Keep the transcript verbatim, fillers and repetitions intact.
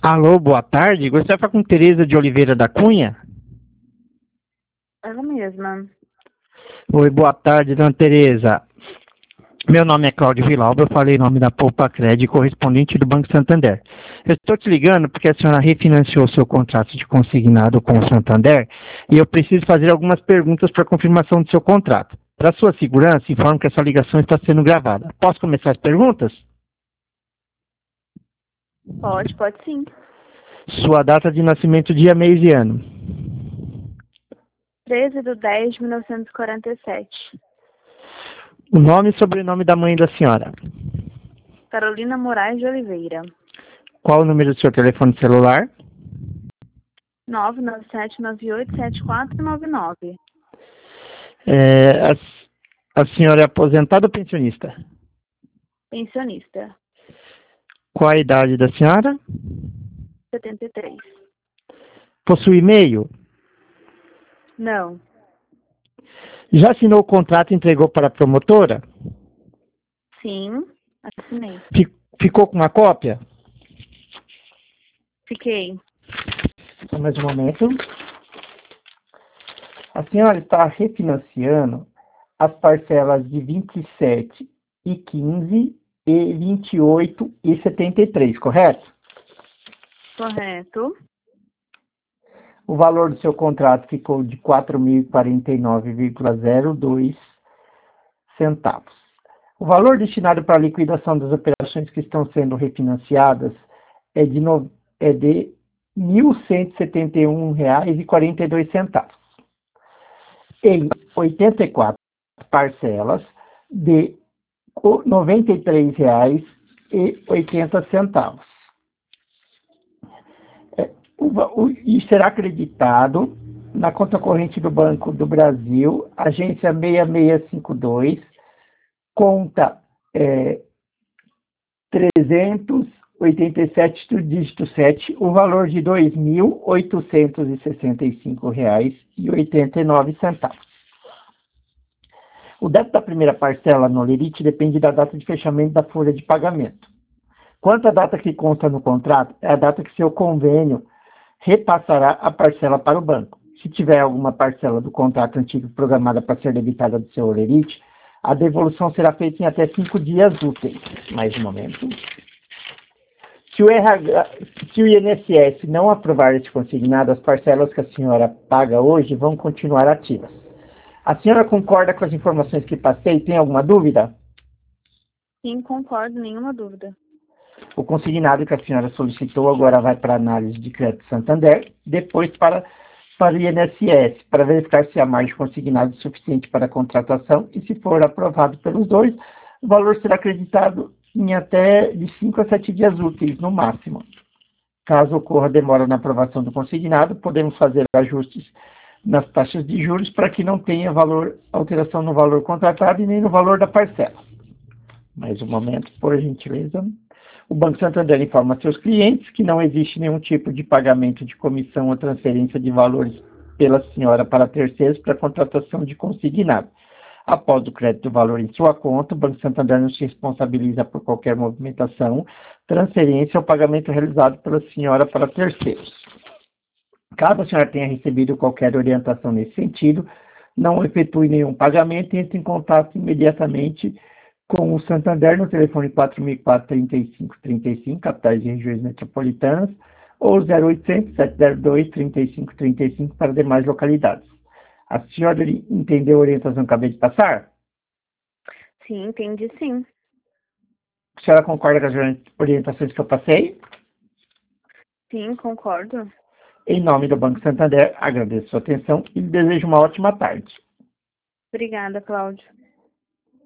Alô, boa tarde. Gostaria de falar com Tereza de Oliveira da Cunha? Ela mesma. Oi, boa tarde, dona Tereza. Meu nome é Cláudio Vilauba, eu falei em nome da Poupa Cred, correspondente do Banco Santander. Eu estou te ligando porque a senhora refinanciou seu contrato de consignado com o Santander e eu preciso fazer algumas perguntas para confirmação do seu contrato. Para sua segurança, informo que essa ligação está sendo gravada. Posso começar as perguntas? Pode, pode sim. Sua data de nascimento, dia, mês e ano. treze de dez de mil novecentos e quarenta e sete. O nome e sobrenome da mãe da senhora. Carolina Moraes de Oliveira. Qual o número do seu telefone celular? nove nove sete nove oito sete quatro nove nove. É, a, a senhora é aposentada ou pensionista? Pensionista. Qual a idade da senhora? setenta e três. Possui e-mail? Não. Já assinou o contrato e entregou para a promotora? Sim. Assinei. Fi- Ficou com uma cópia? Fiquei. Só mais um momento. A senhora está refinanciando as parcelas de vinte e sete e quinze e vinte e oito e setenta e três, correto? Correto. O valor do seu contrato ficou de quatro mil e quarenta e nove vírgula zero dois centavos. O valor destinado para a liquidação das operações que estão sendo refinanciadas é de, no, é de mil cento e setenta e um reais e quarenta e dois centavos. Em oitenta e quatro parcelas de noventa e três reais e oitenta centavos. É, o, o, e será acreditado na conta corrente do Banco do Brasil, agência seis seis cinco dois, conta é, trezentos e oitenta e sete, dígito sete, o valor de dois mil oitocentos e sessenta e cinco reais e oitenta e nove centavos. O débito da primeira parcela no Lerite depende da data de fechamento da folha de pagamento. Quanto à data que consta no contrato, é a data que seu convênio repassará a parcela para o banco. Se tiver alguma parcela do contrato antigo programada para ser debitada do seu Lerite, a devolução será feita em até cinco dias úteis. Mais um momento. Se o, R H, se o I N S S não aprovar esse consignado, as parcelas que a senhora paga hoje vão continuar ativas. A senhora concorda com as informações que passei? Tem alguma dúvida? Sim, concordo, nenhuma dúvida. O consignado que a senhora solicitou agora vai para a análise de crédito Santander, depois para, para o I N S S, para verificar se a margem consignada é suficiente para a contratação e, se for aprovado pelos dois, o valor será acreditado em até de cinco a sete dias úteis, no máximo. Caso ocorra demora na aprovação do consignado, podemos fazer ajustes nas taxas de juros para que não tenha valor, alteração no valor contratado e nem no valor da parcela. Mais um momento, por gentileza. O Banco Santander informa a seus clientes que não existe nenhum tipo de pagamento de comissão ou transferência de valores pela senhora para terceiros para contratação de consignado. Após o crédito do valor em sua conta, o Banco Santander não se responsabiliza por qualquer movimentação, transferência ou pagamento realizado pela senhora para terceiros. Caso a senhora tenha recebido qualquer orientação nesse sentido, não efetue nenhum pagamento e entre em contato imediatamente com o Santander no telefone quatro mil e quatro, trinta e cinco, trinta e cinco, capitais e regiões metropolitanas, ou zero oitocentos, sete zero dois, trinta e cinco, trinta e cinco para demais localidades. A senhora entendeu a orientação que acabei de passar? Sim, entendi sim. A senhora concorda com as orientações que eu passei? Sim, concordo. Em nome do Banco Santander, agradeço a sua atenção e lhe desejo uma ótima tarde. Obrigada, Cláudio.